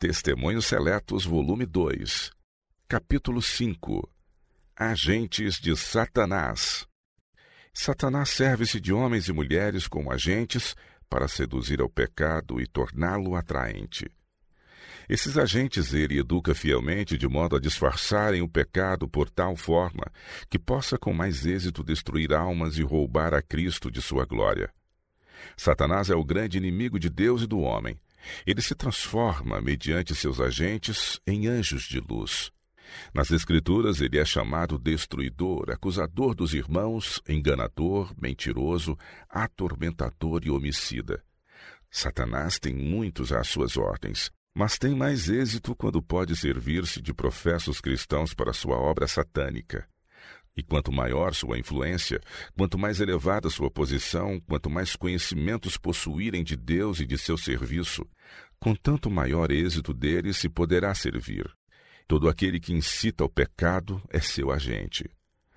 Testemunhos Seletos, volume 2, capítulo 5. Agentes de Satanás. Satanás serve-se de homens e mulheres como agentes para seduzir ao pecado e torná-lo atraente. Esses agentes ele educa fielmente de modo a disfarçarem o pecado por tal forma que possa com mais êxito destruir almas e roubar a Cristo de sua glória. Satanás é o grande inimigo de Deus e do homem. Ele se transforma, mediante seus agentes, em anjos de luz. Nas Escrituras, ele é chamado destruidor, acusador dos irmãos, enganador, mentiroso, atormentador e homicida. Satanás tem muitos às suas ordens, mas tem mais êxito quando pode servir-se de professos cristãos para sua obra satânica. E quanto maior sua influência, quanto mais elevada sua posição, quanto mais conhecimentos possuírem de Deus e de seu serviço, com tanto maior êxito dele se poderá servir. Todo aquele que incita ao pecado é seu agente.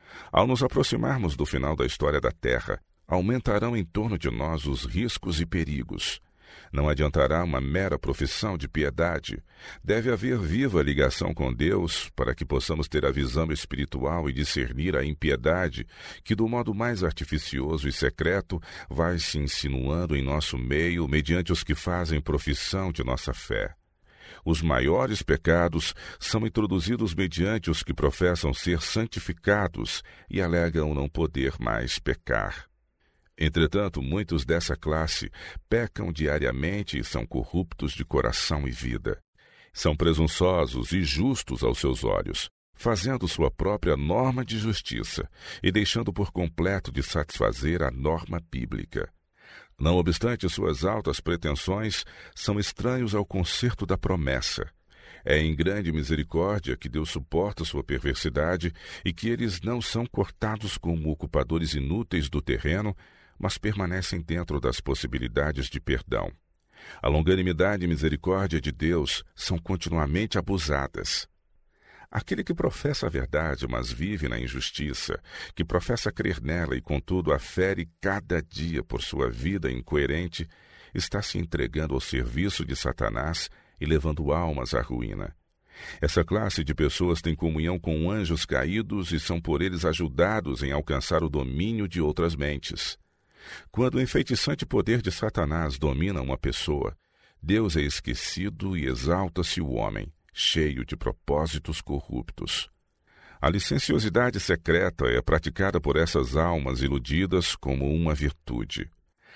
Ao nos aproximarmos do final da história da Terra, aumentarão em torno de nós os riscos e perigos. Não adiantará uma mera profissão de piedade. Deve haver viva ligação com Deus para que possamos ter a visão espiritual e discernir a impiedade que, do modo mais artificioso e secreto, vai se insinuando em nosso meio mediante os que fazem profissão de nossa fé. Os maiores pecados são introduzidos mediante os que professam ser santificados e alegam não poder mais pecar. Entretanto, muitos dessa classe pecam diariamente e são corruptos de coração e vida. São presunçosos e justos aos seus olhos, fazendo sua própria norma de justiça e deixando por completo de satisfazer a norma bíblica. Não obstante suas altas pretensões, são estranhos ao concerto da promessa. É em grande misericórdia que Deus suporta sua perversidade e que eles não são cortados como ocupadores inúteis do terreno, mas permanecem dentro das possibilidades de perdão. A longanimidade e misericórdia de Deus são continuamente abusadas. Aquele que professa a verdade, mas vive na injustiça, que professa crer nela e, contudo, a fere cada dia por sua vida incoerente, está se entregando ao serviço de Satanás e levando almas à ruína. Essa classe de pessoas tem comunhão com anjos caídos e são por eles ajudados em alcançar o domínio de outras mentes. Quando o enfeitiçante poder de Satanás domina uma pessoa, Deus é esquecido e exalta-se o homem, cheio de propósitos corruptos. A licenciosidade secreta é praticada por essas almas iludidas como uma virtude.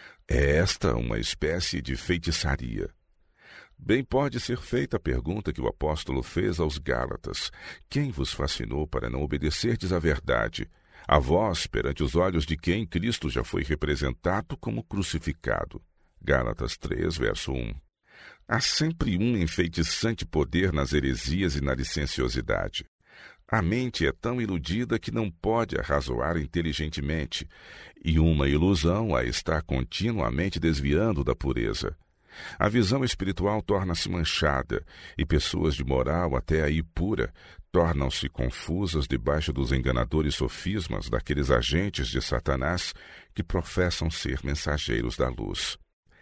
É esta uma espécie de feitiçaria. Bem pode ser feita a pergunta que o apóstolo fez aos Gálatas: quem vos fascinou para não obedecerdes à verdade? A vós, perante os olhos de quem Cristo já foi representado como crucificado. Gálatas 3, verso 1. Há sempre um enfeitiçante poder nas heresias e na licenciosidade. A mente é tão iludida que não pode arrazoar inteligentemente, e uma ilusão a está continuamente desviando da pureza. A visão espiritual torna-se manchada, e pessoas de moral até aí pura tornam-se confusas debaixo dos enganadores sofismas daqueles agentes de Satanás que professam ser mensageiros da luz.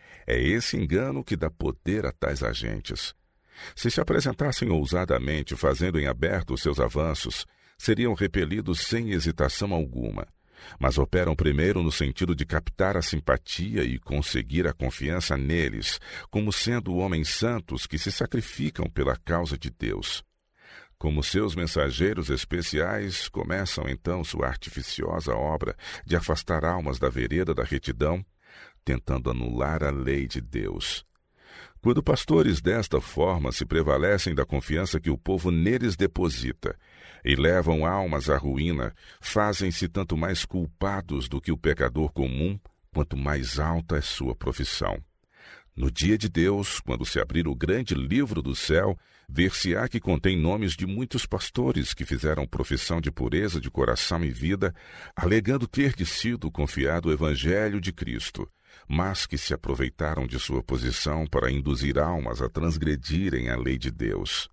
É esse engano que dá poder a tais agentes. Se apresentassem ousadamente, fazendo em aberto os seus avanços, seriam repelidos sem hesitação alguma. Mas operam primeiro no sentido de captar a simpatia e conseguir a confiança neles, como sendo homens santos que se sacrificam pela causa de Deus. Como seus mensageiros especiais, começam então sua artificiosa obra de afastar almas da vereda da retidão, tentando anular a lei de Deus. Quando pastores desta forma se prevalecem da confiança que o povo neles deposita e levam almas à ruína, fazem-se tanto mais culpados do que o pecador comum, quanto mais alta é sua profissão. No dia de Deus, quando se abrir o grande livro do céu, ver-se-á que contém nomes de muitos pastores que fizeram profissão de pureza de coração e vida, alegando ter sido confiado o Evangelho de Cristo, mas que se aproveitaram de sua posição para induzir almas a transgredirem a lei de Deus.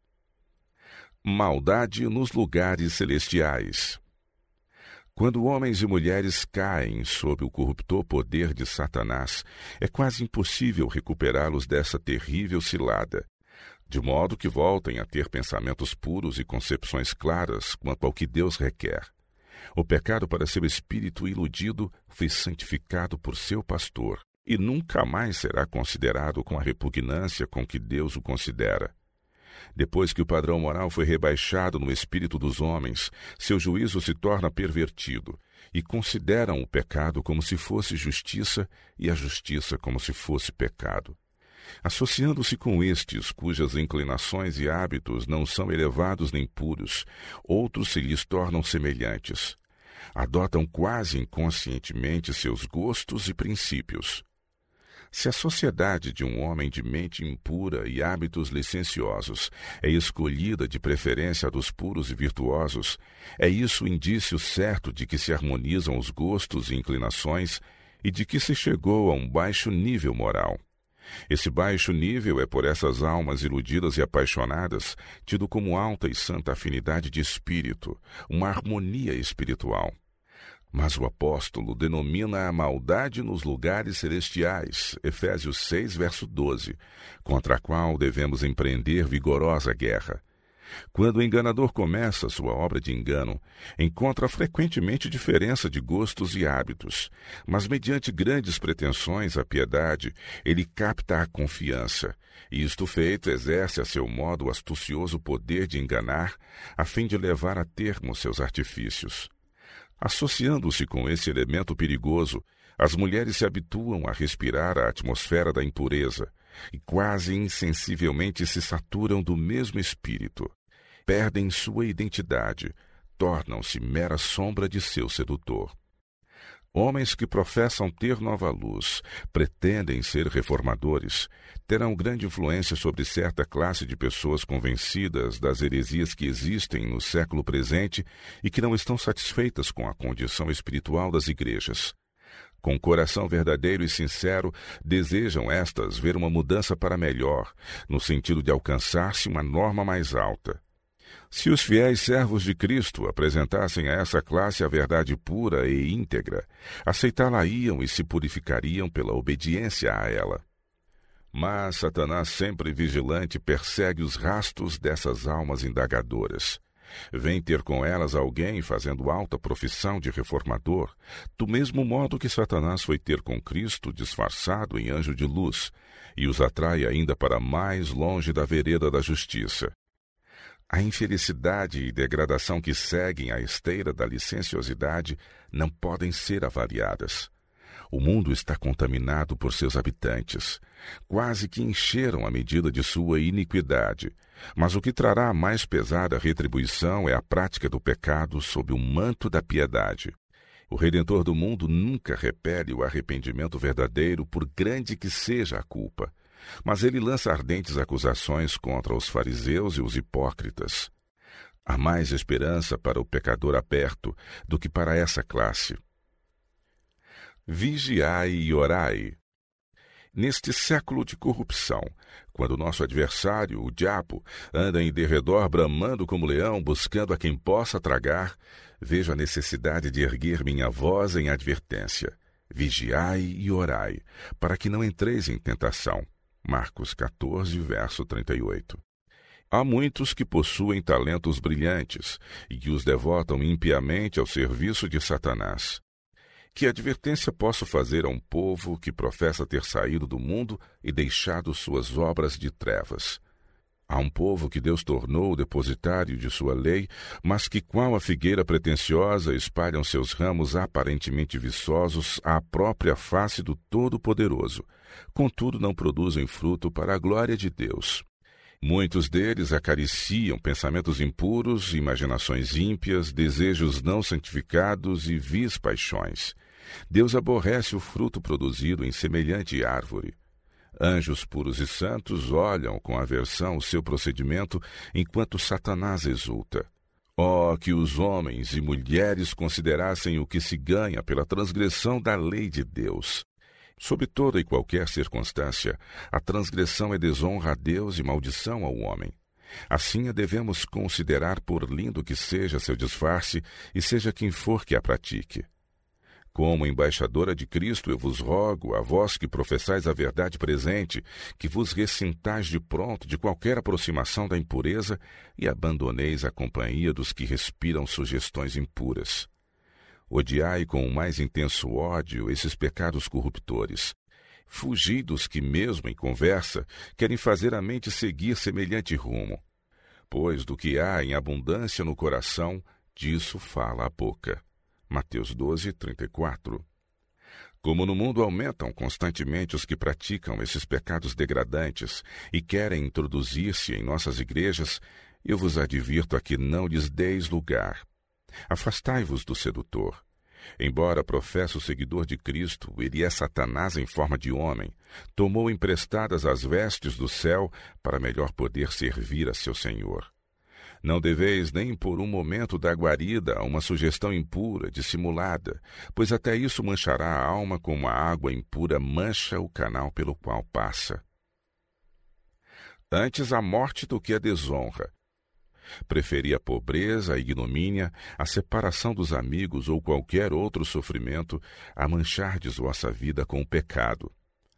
Maldade nos lugares celestiais. Quando homens e mulheres caem sob o corruptor poder de Satanás, é quase impossível recuperá-los dessa terrível cilada. de modo que voltem a ter pensamentos puros e concepções claras quanto ao que Deus requer. O pecado, para seu espírito iludido, foi santificado por seu pastor e nunca mais será considerado com a repugnância com que Deus o considera. Depois que o padrão moral foi rebaixado no espírito dos homens, seu juízo se torna pervertido e consideram o pecado como se fosse justiça e a justiça como se fosse pecado. Associando-se com estes, cujas inclinações e hábitos não são elevados nem puros, outros se lhes tornam semelhantes. Adotam quase inconscientemente seus gostos e princípios. Se a sociedade de um homem de mente impura e hábitos licenciosos é escolhida de preferência dos puros e virtuosos, é isso indício certo de que se harmonizam os gostos e inclinações e de que se chegou a um baixo nível moral. Esse baixo nível é por essas almas iludidas e apaixonadas tido como alta e santa afinidade de espírito, uma harmonia espiritual. Mas o apóstolo denomina a maldade nos lugares celestiais, Efésios 6, verso 12, contra a qual devemos empreender vigorosa guerra. Quando o enganador começa sua obra de engano, encontra frequentemente diferença de gostos e hábitos, mas mediante grandes pretensões à piedade, ele capta a confiança, e isto feito exerce a seu modo o astucioso poder de enganar, a fim de levar a termo seus artifícios. Associando-se com esse elemento perigoso, as mulheres se habituam a respirar a atmosfera da impureza e quase insensivelmente se saturam do mesmo espírito. Perdem sua identidade, tornam-se mera sombra de seu sedutor. Homens que professam ter nova luz, pretendem ser reformadores, terão grande influência sobre certa classe de pessoas convencidas das heresias que existem no século presente e que não estão satisfeitas com a condição espiritual das igrejas. Com coração verdadeiro e sincero, desejam estas ver uma mudança para melhor, no sentido de alcançar-se uma norma mais alta. Se os fiéis servos de Cristo apresentassem a essa classe a verdade pura e íntegra, aceitá-la-iam e se purificariam pela obediência a ela. Mas Satanás, sempre vigilante, persegue os rastros dessas almas indagadoras. Vem ter com elas alguém fazendo alta profissão de reformador, do mesmo modo que Satanás foi ter com Cristo disfarçado em anjo de luz, e os atrai ainda para mais longe da vereda da justiça. A infelicidade e degradação que seguem a esteira da licenciosidade não podem ser avaliadas. O mundo está contaminado por seus habitantes. Quase que encheram a medida de sua iniquidade. Mas o que trará a mais pesada retribuição é a prática do pecado sob o manto da piedade. O Redentor do mundo nunca repele o arrependimento verdadeiro, por grande que seja a culpa. Mas ele lança ardentes acusações contra os fariseus e os hipócritas. Há mais esperança para o pecador aberto do que para essa classe. Vigiai e orai. Neste século de corrupção, quando nosso adversário, o diabo, anda em derredor bramando como leão, buscando a quem possa tragar, vejo a necessidade de erguer minha voz em advertência. Vigiai e orai, para que não entreis em tentação. Marcos 14, verso 38. Há muitos que possuem talentos brilhantes e que os devotam impiamente ao serviço de Satanás. Que advertência posso fazer a um povo que professa ter saído do mundo e deixado suas obras de trevas? Há um povo que Deus tornou o depositário de sua lei, mas que, qual a figueira pretensiosa, espalham seus ramos aparentemente viçosos à própria face do Todo-Poderoso. Contudo, não produzem fruto para a glória de Deus. Muitos deles acariciam pensamentos impuros, imaginações ímpias, desejos não santificados e vis paixões. Deus aborrece o fruto produzido em semelhante árvore. Anjos puros e santos olham com aversão o seu procedimento, enquanto Satanás exulta. Oh, que os homens e mulheres considerassem o que se ganha pela transgressão da lei de Deus! Sob toda e qualquer circunstância, a transgressão é desonra a Deus e maldição ao homem. Assim a devemos considerar, por lindo que seja seu disfarce, e seja quem for que a pratique. Como embaixadora de Cristo, eu vos rogo, a vós que professais a verdade presente, que vos ressintais de pronto de qualquer aproximação da impureza e abandoneis a companhia dos que respiram sugestões impuras. Odiai com o mais intenso ódio esses pecados corruptores. Fugi dos que, mesmo em conversa, querem fazer a mente seguir semelhante rumo. Pois do que há em abundância no coração, disso fala a boca. Mateus 12, 34. Como no mundo aumentam constantemente os que praticam esses pecados degradantes e querem introduzir-se em nossas igrejas, eu vos advirto a que não lhes deis lugar. Afastai-vos do sedutor. Embora professe o seguidor de Cristo, ele é Satanás em forma de homem. Tomou emprestadas as vestes do céu para melhor poder servir a seu Senhor. Não deveis nem por um momento dar guarida a uma sugestão impura, dissimulada, pois até isso manchará a alma como a água impura mancha o canal pelo qual passa. Antes a morte do que a desonra. Preferi a pobreza, a ignomínia, a separação dos amigos ou qualquer outro sofrimento a manchardes vossa vida com o pecado.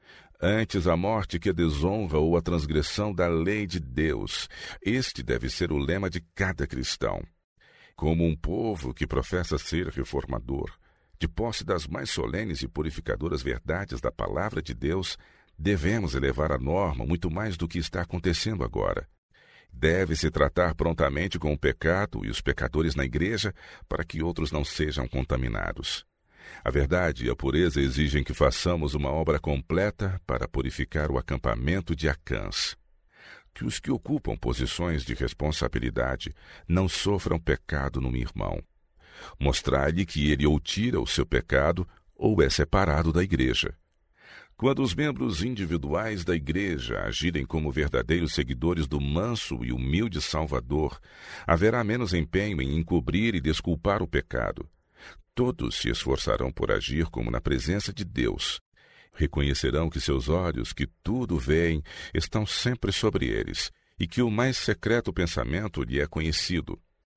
Antes a morte que a desonra ou a transgressão da lei de Deus. Este deve ser o lema de cada cristão. Como um povo que professa ser reformador, de posse das mais solenes e purificadoras verdades da palavra de Deus, devemos elevar a norma muito mais do que está acontecendo agora. Deve-se tratar prontamente com o pecado e os pecadores na igreja para que outros não sejam contaminados. A verdade e a pureza exigem que façamos uma obra completa para purificar o acampamento de Acãs. Que os que ocupam posições de responsabilidade não sofram pecado no irmão. Mostrar-lhe que ele ou tira o seu pecado ou é separado da igreja. Quando os membros individuais da igreja agirem como verdadeiros seguidores do manso e humilde Salvador, haverá menos empenho em encobrir e desculpar o pecado. Todos se esforçarão por agir como na presença de Deus. Reconhecerão que seus olhos, que tudo veem, estão sempre sobre eles, e que o mais secreto pensamento lhe é conhecido.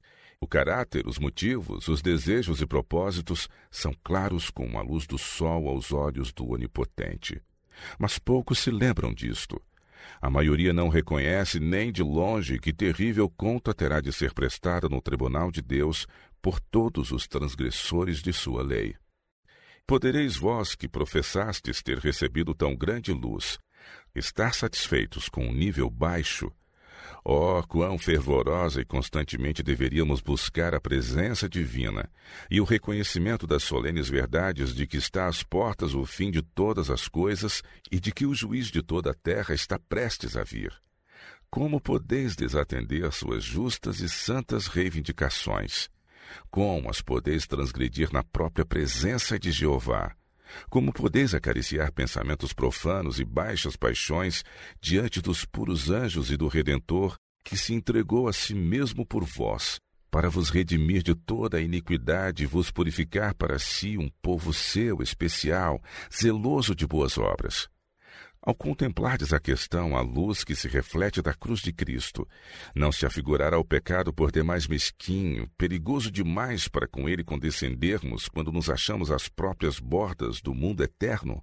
O caráter, os motivos, os desejos e propósitos são claros como a luz do sol aos olhos do Onipotente. Mas poucos se lembram disto. A maioria não reconhece nem de longe que terrível conta terá de ser prestada no tribunal de Deus por todos os transgressores de sua lei. Podereis vós, que professastes ter recebido tão grande luz, estar satisfeitos com um nível baixo? Oh, quão fervorosa e constantemente deveríamos buscar a presença divina e o reconhecimento das solenes verdades de que está às portas o fim de todas as coisas e de que o juiz de toda a terra está prestes a vir. Como podeis desatender suas justas e santas reivindicações? Como as podeis transgredir na própria presença de Jeová? Como podeis acariciar pensamentos profanos e baixas paixões diante dos puros anjos e do Redentor, que se entregou a si mesmo por vós, para vos redimir de toda a iniquidade e vos purificar para si um povo seu, especial, zeloso de boas obras? Ao contemplardes a questão à luz que se reflete da cruz de Cristo, não se afigurará o pecado por demais mesquinho, perigoso demais para com ele condescendermos quando nos achamos às próprias bordas do mundo eterno?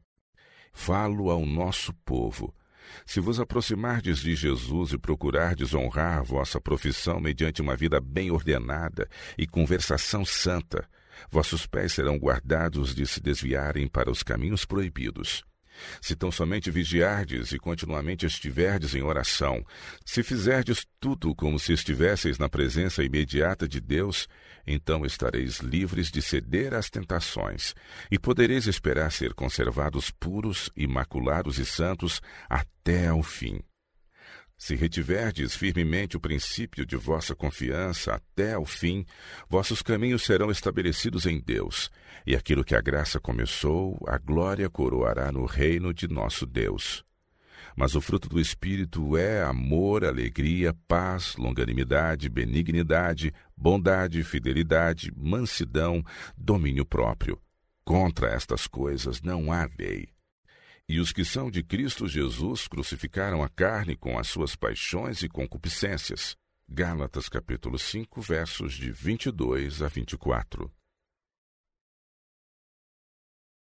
Falo ao nosso povo. Se vos aproximardes de Jesus e procurardes honrar vossa profissão mediante uma vida bem ordenada e conversação santa, vossos pés serão guardados de se desviarem para os caminhos proibidos. Se tão somente vigiardes e continuamente estiverdes em oração, se fizerdes tudo como se estivesseis na presença imediata de Deus, então estareis livres de ceder às tentações e podereis esperar ser conservados puros, imaculados e santos até ao fim. Se retiverdes firmemente o princípio de vossa confiança até ao fim, vossos caminhos serão estabelecidos em Deus, e aquilo que a graça começou, a glória coroará no reino de nosso Deus. Mas o fruto do Espírito é amor, alegria, paz, longanimidade, benignidade, bondade, fidelidade, mansidão, domínio próprio. Contra estas coisas não há lei. E os que são de Cristo Jesus crucificaram a carne com as suas paixões e concupiscências. Gálatas capítulo 5, versos de 22 a 24.